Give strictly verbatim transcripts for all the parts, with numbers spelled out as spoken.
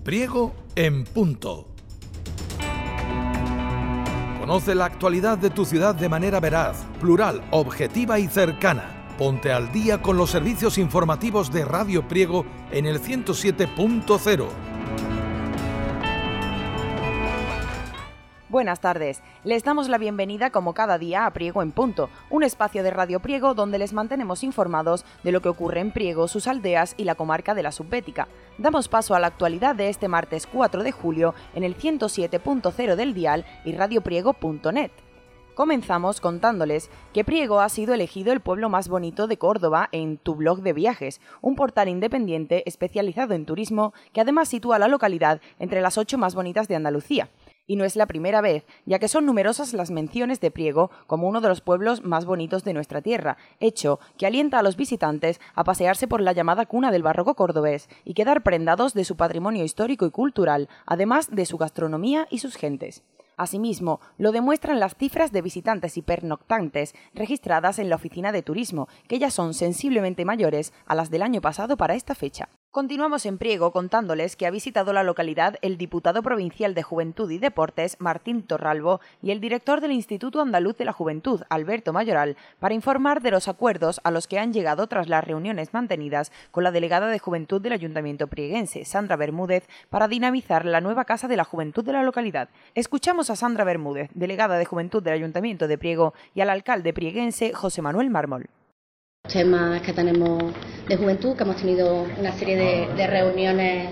Priego en punto. Conoce la actualidad de tu ciudad de manera veraz, plural, objetiva y cercana. Ponte al día con los servicios informativos de Radio Priego en el ciento siete punto cero. Buenas tardes, les damos la bienvenida como cada día a Priego en Punto, un espacio de Radio Priego donde les mantenemos informados de lo que ocurre en Priego, sus aldeas y la comarca de la Subbética. Damos paso a la actualidad de este martes cuatro de julio en el ciento siete punto cero del dial y radiopriego punto net. Comenzamos contándoles que Priego ha sido elegido el pueblo más bonito de Córdoba en Tu Blog de Viajes, un portal independiente especializado en turismo que además sitúa la localidad entre las ocho más bonitas de Andalucía. Y no es la primera vez, ya que son numerosas las menciones de Priego como uno de los pueblos más bonitos de nuestra tierra, hecho que alienta a los visitantes a pasearse por la llamada cuna del barroco cordobés y quedar prendados de su patrimonio histórico y cultural, además de su gastronomía y sus gentes. Asimismo, lo demuestran las cifras de visitantes y pernoctantes registradas en la oficina de turismo, que ya son sensiblemente mayores a las del año pasado para esta fecha. Continuamos en Priego contándoles que ha visitado la localidad el diputado provincial de Juventud y Deportes, Martín Torralbo, y el director del Instituto Andaluz de la Juventud, Alberto Mayoral, para informar de los acuerdos a los que han llegado tras las reuniones mantenidas con la delegada de Juventud del Ayuntamiento prieguense, Sandra Bermúdez, para dinamizar la nueva Casa de la Juventud de la localidad. Escuchamos a Sandra Bermúdez, delegada de Juventud del Ayuntamiento de Priego, y al alcalde prieguense, José Manuel Mármol. Temas que tenemos de juventud, que hemos tenido una serie de, de reuniones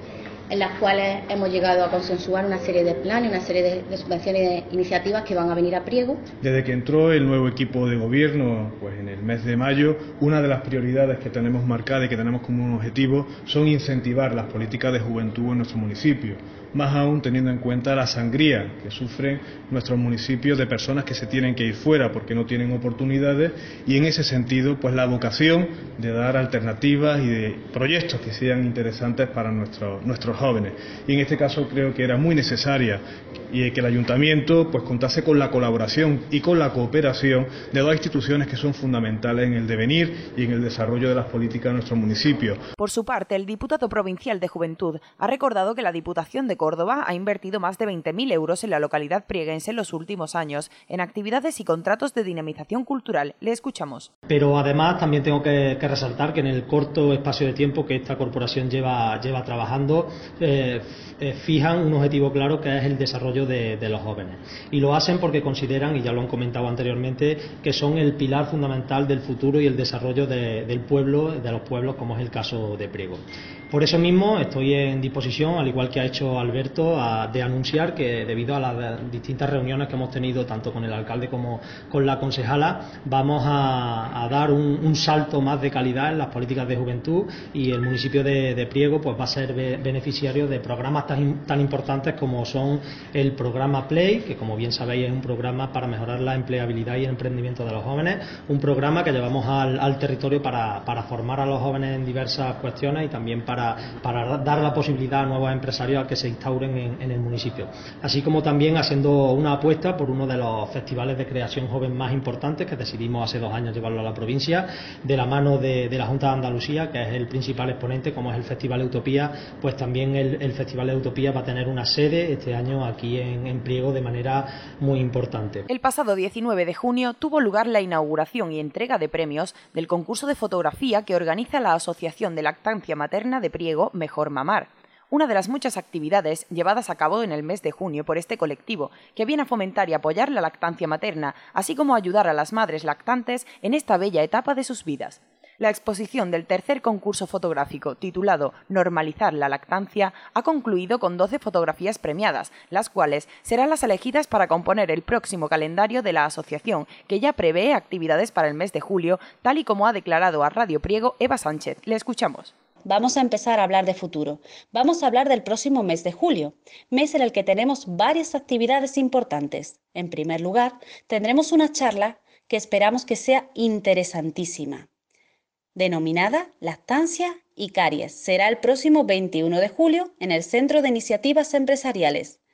en las cuales hemos llegado a consensuar una serie de planes, una serie de, de subvenciones y de iniciativas que van a venir a Priego. Desde que entró el nuevo equipo de gobierno, pues en el mes de mayo, una de las prioridades que tenemos marcadas y que tenemos como un objetivo son incentivar las políticas de juventud en nuestro municipio. Más aún teniendo en cuenta la sangría que sufren nuestros municipios de personas que se tienen que ir fuera porque no tienen oportunidades, y en ese sentido pues la vocación de dar alternativas y de proyectos que sean interesantes para nuestros nuestros jóvenes. Y en este caso creo que era muy necesaria y que el ayuntamiento pues contase con la colaboración y con la cooperación de dos instituciones que son fundamentales en el devenir y en el desarrollo de las políticas de nuestro municipio. Por su parte, el diputado provincial de Juventud ha recordado que la Diputación de Córdoba ha invertido más de veinte mil euros en la localidad prieguense en los últimos años en actividades y contratos de dinamización cultural. Le escuchamos. Pero además también tengo que, que resaltar que en el corto espacio de tiempo que esta corporación lleva, lleva trabajando, eh, eh, fijan un objetivo claro, que es el desarrollo de, de los jóvenes. Y lo hacen porque consideran, y ya lo han comentado anteriormente, que son el pilar fundamental del futuro y el desarrollo de, del pueblo, de los pueblos, como es el caso de Priego. Por eso mismo estoy en disposición, al igual que ha hecho Alberto, a, de anunciar que debido a las distintas reuniones que hemos tenido tanto con el alcalde como con la concejala, vamos a, a dar un, un salto más de calidad en las políticas de juventud, y el municipio de, de Priego pues va a ser be, beneficiario de programas tan, tan importantes como son el programa Play, que como bien sabéis es un programa para mejorar la empleabilidad y el emprendimiento de los jóvenes, un programa que llevamos al, al territorio para, para formar a los jóvenes en diversas cuestiones y también para para dar la posibilidad a nuevos empresarios a que se instauren en, en el municipio, así como también haciendo una apuesta por uno de los festivales de creación joven más importantes que decidimos hace dos años llevarlo a la provincia, de la mano de, de la Junta de Andalucía, que es el principal exponente, como es el Festival de Utopía. Pues también el, el Festival de Utopía va a tener una sede este año aquí en, en Priego de manera muy importante. El pasado diecinueve de junio tuvo lugar la inauguración y entrega de premios del concurso de fotografía que organiza la Asociación de Lactancia Materna de Priego, Mejor Mamar, una de las muchas actividades llevadas a cabo en el mes de junio por este colectivo, que viene a fomentar y apoyar la lactancia materna, así como ayudar a las madres lactantes en esta bella etapa de sus vidas. La exposición del tercer concurso fotográfico, titulado Normalizar la lactancia, ha concluido con doce fotografías premiadas, las cuales serán las elegidas para componer el próximo calendario de la asociación, que ya prevé actividades para el mes de julio, tal y como ha declarado a Radio Priego Eva Sánchez. Le escuchamos. Vamos a empezar a hablar de futuro. Vamos a hablar del próximo mes de julio, mes en el que tenemos varias actividades importantes. En primer lugar, tendremos una charla que esperamos que sea interesantísima, denominada Lactancia y Caries. Será el próximo veintiuno de julio en el Centro de Iniciativas Empresariales.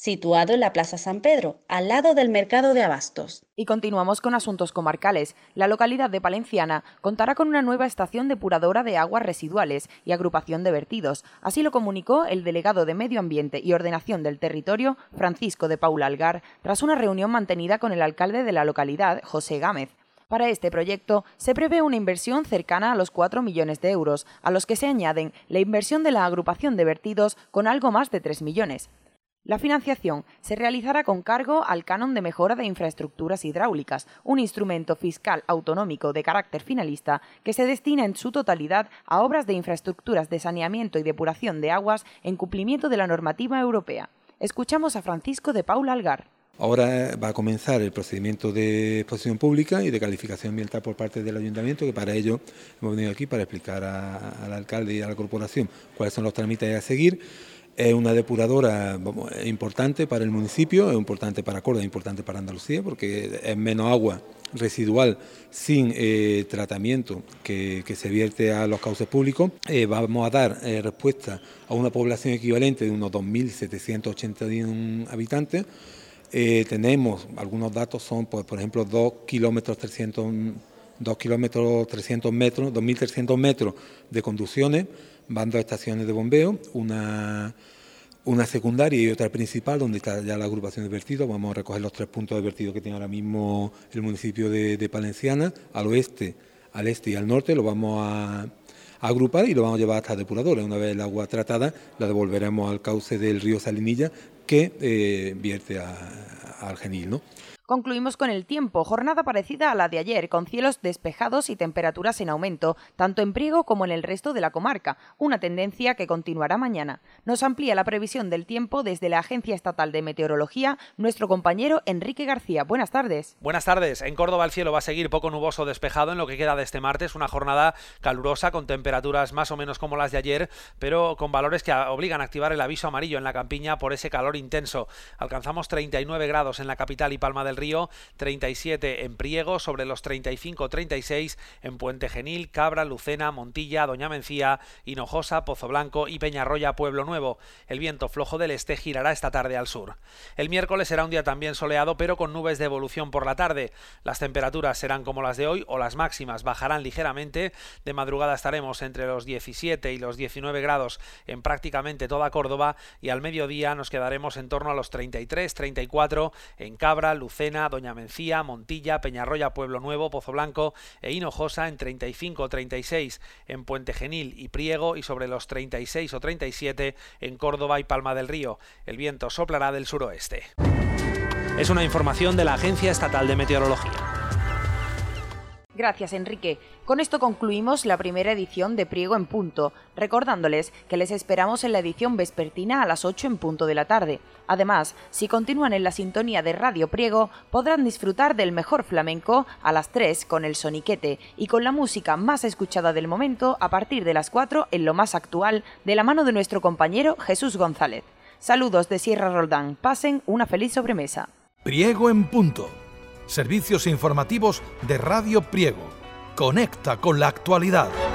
situado en la Plaza San Pedro, al lado del Mercado de Abastos. Y continuamos con asuntos comarcales. La localidad de Palenciana contará con una nueva estación depuradora de aguas residuales y agrupación de vertidos. Así lo comunicó el delegado de Medio Ambiente y Ordenación del Territorio, Francisco de Paula Algar, tras una reunión mantenida con el alcalde de la localidad, José Gámez. Para este proyecto se prevé una inversión cercana a los cuatro millones de euros, a los que se añaden la inversión de la agrupación de vertidos con algo más de tres millones. La financiación se realizará con cargo al canon de mejora de infraestructuras hidráulicas, un instrumento fiscal autonómico de carácter finalista que se destina en su totalidad a obras de infraestructuras de saneamiento y depuración de aguas en cumplimiento de la normativa europea. Escuchamos a Francisco de Paula Algar. Ahora va a comenzar el procedimiento de exposición pública y de calificación ambiental por parte del ayuntamiento, que para ello hemos venido aquí para explicar a, al alcalde y a la corporación cuáles son los trámites a seguir. Es una depuradora vamos, importante para el municipio, es importante para Córdoba, es importante para Andalucía, porque es menos agua residual sin eh, tratamiento que, que se vierte a los cauces públicos. Eh, vamos a dar eh, respuesta a una población equivalente de unos dos mil setecientos ochenta y uno habitantes. Eh, tenemos, algunos datos son, pues, por ejemplo, dos kilómetros trescientos metros, dos mil trescientos metros de conducciones, van dos estaciones de bombeo, una, una secundaria y otra principal, donde está ya la agrupación de vertidos. Vamos a recoger los tres puntos de vertido que tiene ahora mismo el municipio de, de Palenciana, al oeste, al este y al norte, lo vamos a, a agrupar y lo vamos a llevar hasta depuradores. Una vez el agua tratada, la devolveremos al cauce del río Salinilla, que eh, vierte a, a, al Genil, ¿no? Concluimos con el tiempo, jornada parecida a la de ayer, con cielos despejados y temperaturas en aumento, tanto en Priego como en el resto de la comarca, una tendencia que continuará mañana. Nos amplía la previsión del tiempo desde la Agencia Estatal de Meteorología, nuestro compañero Enrique García. Buenas tardes. Buenas tardes. En Córdoba el cielo va a seguir poco nuboso despejado en lo que queda de este martes, una jornada calurosa con temperaturas más o menos como las de ayer, pero con valores que obligan a activar el aviso amarillo en la campiña por ese calor intenso. Alcanzamos treinta y nueve grados en la capital y Palma del Río, treinta y siete en Priego, sobre los treinta y cinco treinta y seis en Puente Genil, Cabra, Lucena, Montilla, Doña Mencía, Hinojosa, Pozo Blanco y Peñarroya, Pueblo Nuevo. El viento flojo del este girará esta tarde al sur. El miércoles será un día también soleado, pero con nubes de evolución por la tarde. Las temperaturas serán como las de hoy o las máximas bajarán ligeramente. De madrugada estaremos entre los diecisiete y los diecinueve grados en prácticamente toda Córdoba y al mediodía nos quedaremos en torno a los treinta y tres treinta y cuatro en Cabra, Lucena, Doña Mencía, Montilla, Peñarroya, Pueblo Nuevo, Pozo Blanco e Hinojosa, en treinta y cinco treinta y seis en Puente Genil y Priego y sobre los treinta y seis o treinta y siete en Córdoba y Palma del Río. El viento soplará del suroeste. Es una información de la Agencia Estatal de Meteorología. Gracias, Enrique. Con esto concluimos la primera edición de Priego en Punto, recordándoles que les esperamos en la edición vespertina a las ocho en punto de la tarde. Además, si continúan en la sintonía de Radio Priego, podrán disfrutar del mejor flamenco a las tres con el soniquete y con la música más escuchada del momento a partir de las cuatro en lo más actual, de la mano de nuestro compañero Jesús González. Saludos de Sierra Roldán. Pasen una feliz sobremesa. Priego en Punto. Servicios informativos de Radio Priego. Conecta con la actualidad.